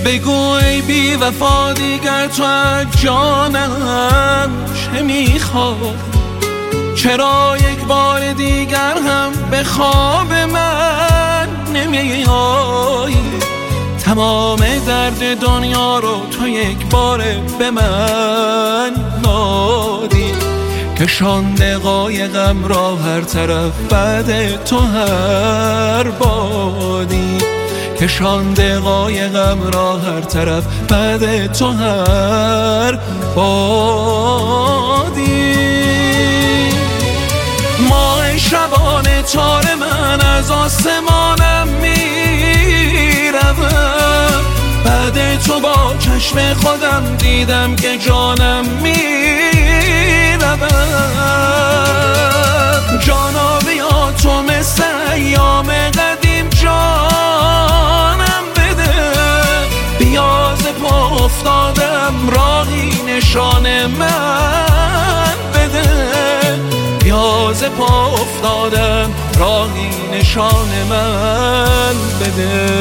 بگو ای بی وفا دیگر تو از جانم چه میخوای؟ چرا یک بار دیگر هم به خواب من نمیایی؟ تمام درد دنیا رو تو یک بار به من نادی، کشانده قایقم را هر طرف بعد تو هر بادی، کشانده قایقم را هر طرف بعد تو هر بادی. ماه شبانه تار من از آسمانم میرود، بعد تو با چشم خودم دیدم که جانم میرود. جانا بیا تو مثل ایام قدیم جانم بده، بیا ز پا افتادم راهی نشان من بده، بیا ز پا افتادم راهی نشان من بده.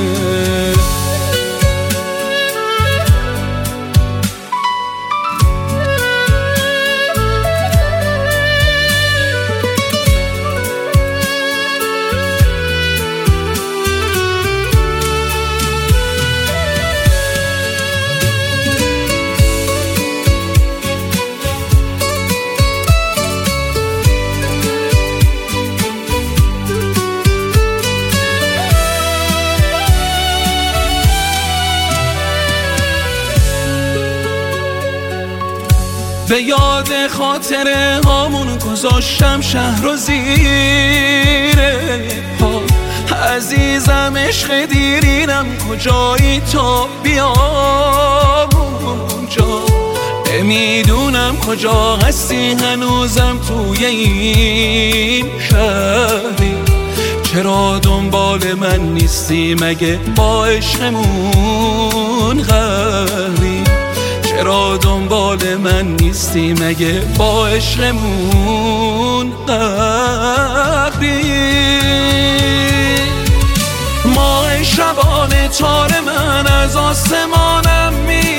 به یاد خاطره هامون گذاشتم شهر و زیره پا. عزیزم عشق دیرینم کجایی تو بیا اونجا، نمیدونم کجا هستی هنوزم توی این شهری. چرا دنبال من نیستی مگه با عشقمون قهری؟ چرا دنبال من نیستی مگه با عشقمون قهری؟ ماه شبانه تار من از آسمانم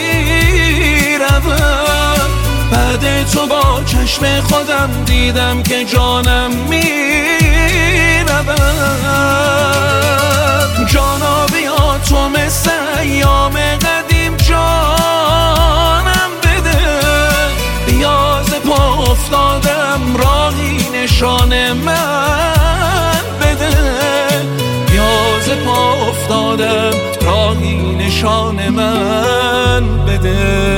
میرود، بعد تو با چشم خودم دیدم که جانم میرود. جانا بیا تو مثل ایام قدیم جانم بده، بیا ز پا افتادم راهی نشان من بده، بیا ز پا افتادم راهی نشان من بده.